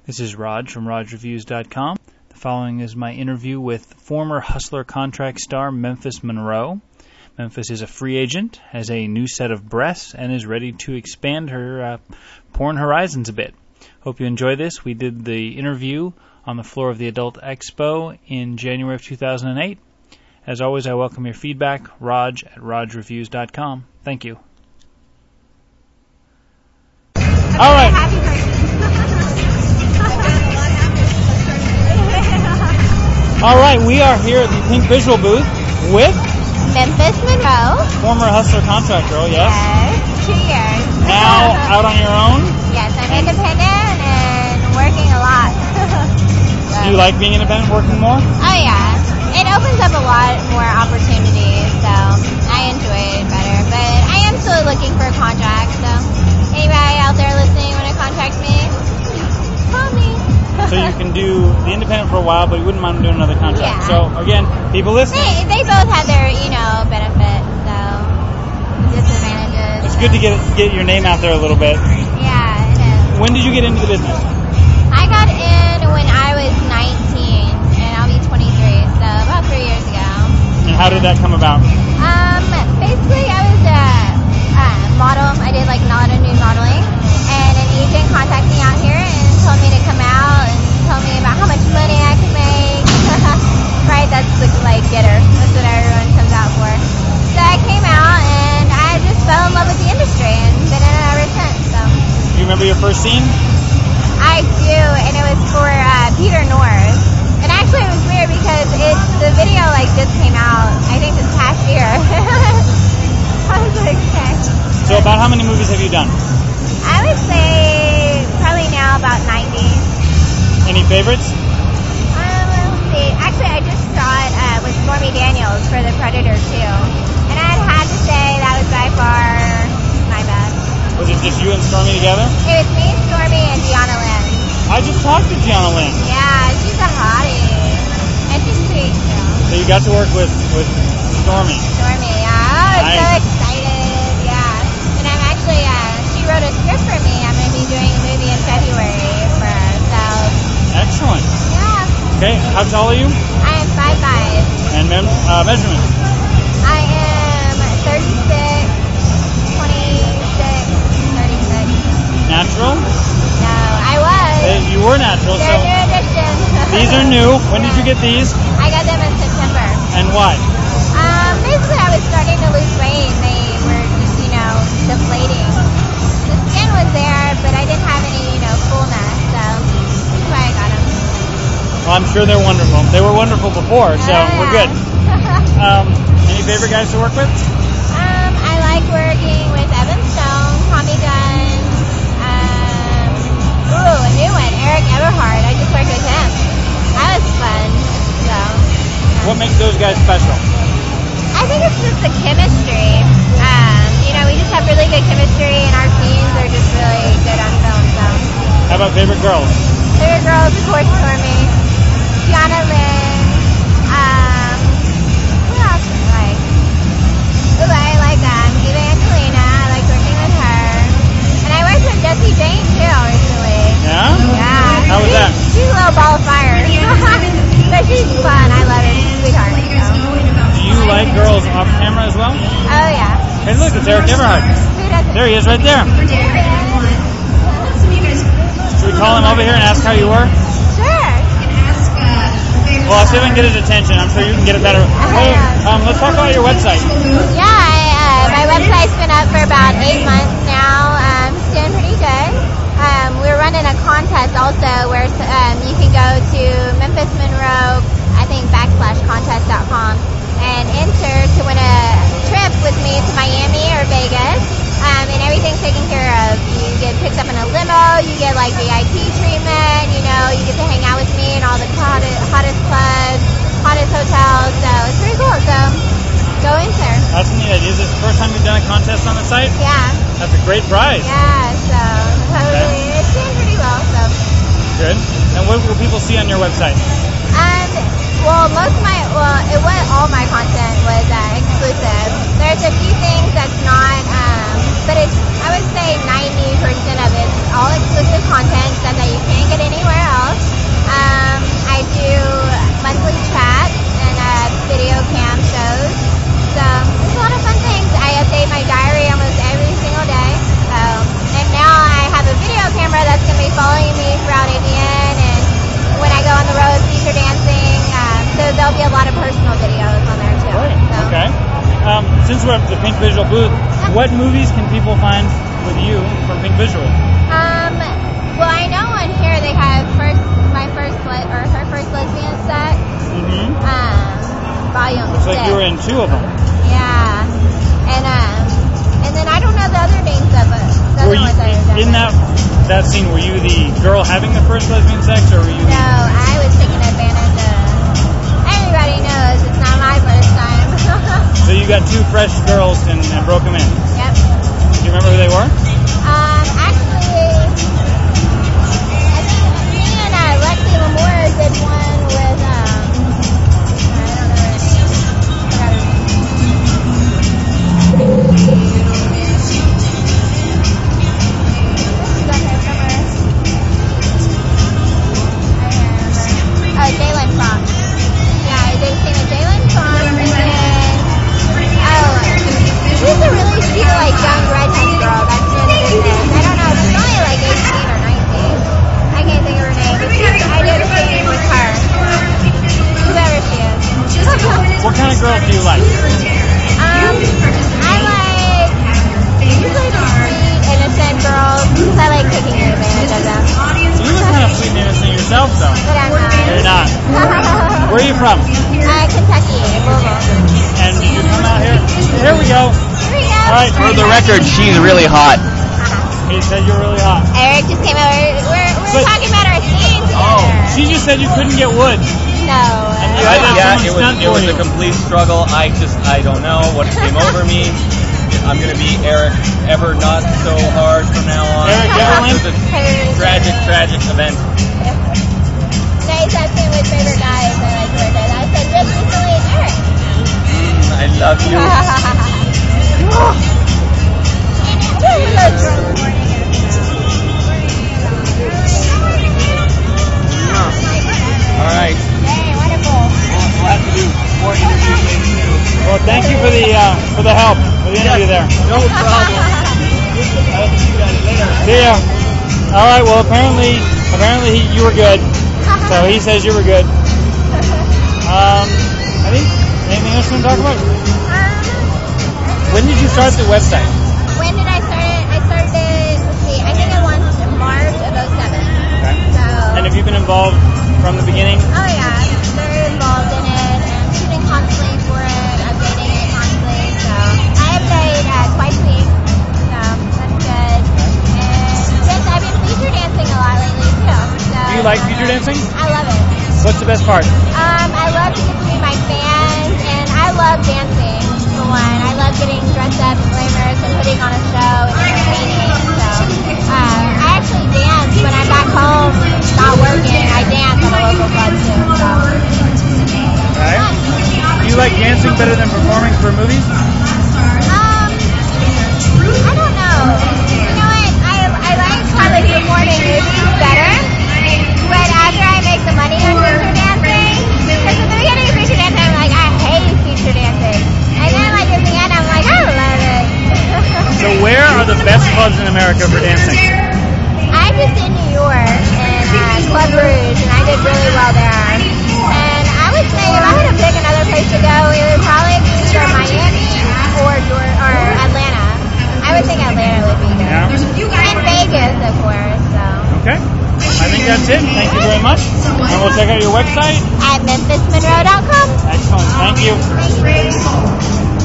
This is Raj from RajReviews.com. The following is my interview with former Hustler contract star Memphis Monroe. Memphis is a free agent, has a new set of breasts, and is ready to expand her porn horizons a bit. Hope you enjoy this. We did the interview on the floor of the Adult Expo in January of 2008. As always, I welcome your feedback. Raj at RajReviews.com. Thank you. All right. All right, we are here at the Pink Visual booth with Memphis Monroe. Former Hustler contract girl, yes? Yes, 2 years. Now out on your own? Yes, I'm independent and working a lot. Do you like being independent, working more? Oh, yeah. It opens up a lot more opportunities, so I enjoy it better. But I am still looking for a contract, so anybody out there listening want to contact me, call me. So you can do the independent for a while, but you wouldn't mind doing another contract. Yeah. So, again, people listening. They both have their, benefits, so disadvantages. It's good to get your name out there a little bit. Yeah, it is. When did you get into the business? I got in when I was 19, and I'll be 23, so about 3 years ago. And how did that come about? Basically, I was a model. I did like a lot of nude modeling, and an agent contacted me out here and told me to come out and told me about how much money I could make. Right, that's the getter. That's what everyone comes out for. So I came out and I just fell in love with the industry and been in it ever since. So. Do you remember your first scene? I do, and it was for Peter North. And actually, it was weird because the video just came out. I think this past year. I was like, okay. So about how many movies have you done? I would say probably now about 90. Any favorites? Let's see. Actually, I just saw it with Stormy Daniels for The Predator 2. And I'd have to say that was by far my best. Was it just you and Stormy together? It was me, Stormy, and Gianna Lynn. I just talked to Gianna Lynn. Yeah, she's a hottie. And she's sweet, too. So you got to work with Stormy. Stormy, yeah. I was so excited, yeah. And I'm actually, she wrote a script for me. I'm going to be doing a movie in February for her, so. Excellent. Yeah. Okay, how tall are you? I am 5'5". And measurements? I am 36, 26, 36. Natural? No, I was. You were natural, They're new edition. These are new. When did you get these? I got them in September. And why? Basically I was starting to lose weight and they were just, deflating. The skin was there, but I didn't have any, fullness, so that's why I got them. Well, I'm sure they're wonderful. They were wonderful before, so we're good. Any favorite guys to work with? I like working with Evan Stone, Tommy Gunn, a new one, Eric Everhart. I just worked with him. That was fun. So. What makes those guys special? I think it's just the chemistry. We just have really good chemistry, and our scenes are just really good on film. So. How about favorite girls? Favorite girls, of course, Stormy, Gianna Lynn. Who else do I like? I like Eva Angelina. I like working with her. And I worked with Jessie Jane too recently. Yeah? Yeah. How was that? She's a little ball of fire. But she's fun. I love her. She's a sweetheart. So. Do you like girls off camera as well? Oh, yeah. Hey, look, it's Eric Everhart. Who doesn't? There he is right there. Should we call him over here and ask how you were? Sure. Well, I'll see if I can get his attention. I'm sure you can get it better. Hey, let's talk about your website. Yeah, my website's been up for about 8 months now. It's doing pretty good. We're running a contest also where you can go to Memphis Monroe, I think /contest.com, and enter to win a trip with me to Miami or Vegas. And everything's taken care of. You get picked up in a limo, you get VIP treatment, you get to hang out with me in all the hottest clubs, hottest hotels, so it's pretty cool. So go enter. That's a neat idea. Is this the first time you've done a contest on the site? Yeah. That's a great prize. Yeah, so totally. It's doing pretty well, so. Good. And what will people see on your website? Well, all my content was exclusive. There's a few things that's not, but I would say 90% of it's all exclusive content, stuff that you can't get anywhere since we're at the Pink Visual booth, what movies can people find with you from Pink Visual? Well, I know on here they have her first lesbian sex. Mm-hmm. Volume 6. Looks like you were in 2 of them. Yeah, and then I don't know the other names of it. Were you in that scene? Were you the girl having the first lesbian sex, or were you? No, I was taking advantage of. Everybody knows it's not my first time. So you got 2 fresh girls and broke them in. Yep. Do you remember who they were? Actually, I think me and Lexi Lamore did one with I don't know her name. Forgot her name. Jalen Fox. Yeah, I did sing with Jalen Fox, and then she's a really cute, like young redhead girl that's in business. I don't know, she's only like 18 or 19. I can't think of her name, but I did sing with her. Whoever she is. What kind of girls do you like? I like usually the sweet, innocent girls because I like taking advantage of them. You look kind of sweet and innocent yourself, though. But I'm not. You're not. Where are you from? Kentucky, Louisville. And did you come out here? Here we go. Here we go. All right. For the record, she's really hot. He said you're really hot. Eric just came over. We're talking about our scene together. Oh. She just said you couldn't get wood. No. It was a complete struggle. I don't know what came over me. I'm going to be Eric Ever Not So Hard from now on. Eric Everland? It was a tragic event. No, he's asking which favorite guys I like to work with. I said just recently Eric. I love you. All right. Hey, wonderful. We'll have to do more interviews. Well, thank you for the help with the interview there. No problem. See ya. All right. Well, apparently you were good. So he says you were good. I think anything else you want to talk about? When did you start the website? When did I start it? I started it, let's see, I think it was March of 07. Okay. So, And have you been involved from the beginning? oh yeah, very involved in it and shooting constantly for it, updating it constantly. So I update twice a week. So that's good. And since I've been feature dancing a lot lately too. So Do you like feature dancing? I love it. What's the best part? I love to get to meet my fans, and I love dancing, for one. I love getting dressed up and glamorous and putting on a show and entertaining. So, I actually dance when I'm back home, not working. I dance at a local club too. So. Okay. Do you like dancing better than performing for movies? I don't know. You know what? I like probably performing movies better. But after I make the money on feature dancing, because at the beginning of feature dancing, I'm like, I hate feature dancing. And then like at the end, I'm like, I love it. So where are the best clubs in America for dancing? I just did New York and Club Rouge, and I did really well there. And I would say if I had to pick another place to go, it would probably be either Miami or Atlanta. I would think Atlanta would be good. Yeah. And Vegas, of course. So. Okay. I think that's it. Thank you very much. And we'll check out your website At MemphisMonroe.com. Excellent. Thank you. Thank you.